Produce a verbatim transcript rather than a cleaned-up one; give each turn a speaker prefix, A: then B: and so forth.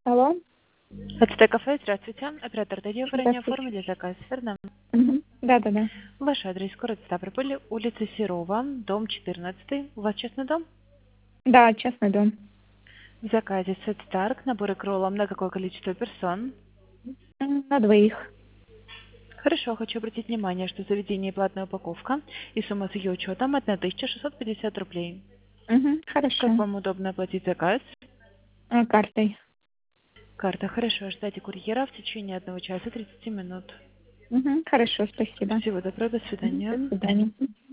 A: Алло.
B: АЦТ кафе, здравствуйте. Оператор радиоформирования
A: Здравствуйте.
B: оформили заказ, верно?
A: Мгм. Да-да-да.
B: Ваш адрес город Ставрополь, улица Серова, дом четырнадцатый. У вас частный дом?
A: Да, частный дом.
B: В заказе сет Старк, набор кроллом на какое количество персон?
A: М, На двоих.
B: Хорошо, хочу обратить внимание, что в заведении платная упаковка и сумма с ее учетом тысяча шестьсот пятьдесят рублей.
A: Мгм. Хорошо.
B: Как вам удобно оплатить заказ?
A: А, картой.
B: Карта. Хорошо, ждайте курьера в течение одного часа тридцати минут.
A: Мгм. Хорошо, спасибо.
B: Всего доброго, до
A: Мгм. До
B: свидания.
A: свидания.